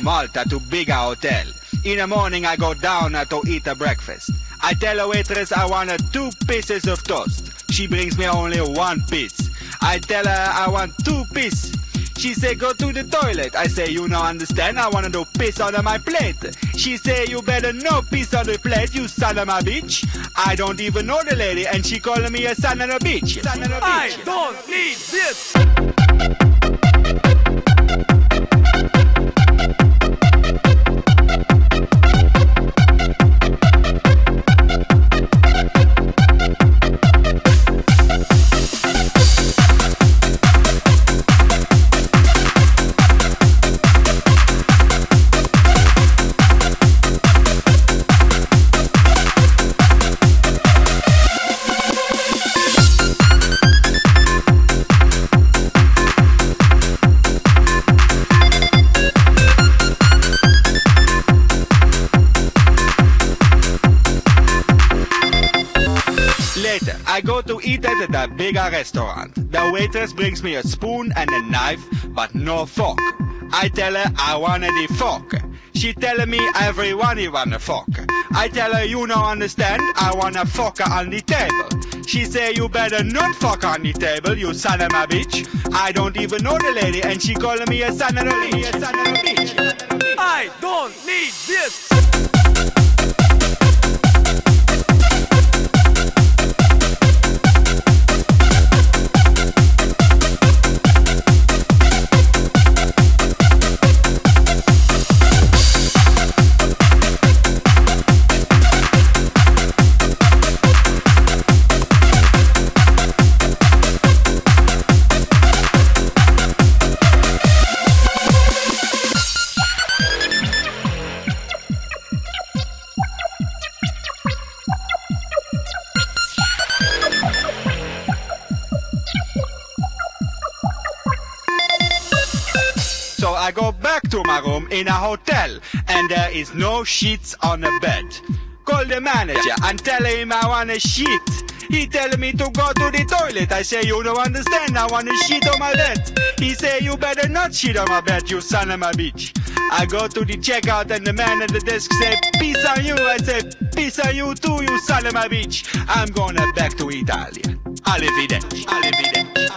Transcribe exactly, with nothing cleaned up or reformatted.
Malta to bigger hotel. In the morning I go down uh, to eat a breakfast. I tell a waitress I want uh, two pieces of toast. She brings me only one piece. I tell her I want two pieces. She say go to the toilet. I say you no understand, I wanna do piss on my plate. She say you better no piss on the plate, you son of a bitch. I don't even know the lady and she calling me a son of a bitch. Son of a bitch. I don't need this. Later, I go to eat at a bigger restaurant. The waitress brings me a spoon and a knife, but no fork. I tell her I want the fork. She tell me everyone you want a fork. I tell her you no understand, I want a fork on the table. She say you better not fuck on the table, you son of a bitch. I don't even know the lady and she calling me a son of a bitch. A son of a bitch. I don't need this. So I go back to my room in a hotel and there is no sheets on the bed. Call the manager and tell him I want a sheet. He tell me to go to the toilet. I say you don't understand, I want a sheet on my bed. He say you better not shit on my bed, you son of a bitch. I go to the checkout and the man at the desk say peace on you. I say peace on you too, you son of a bitch. I'm going back to Italia. Arrivederci. Arrivederci.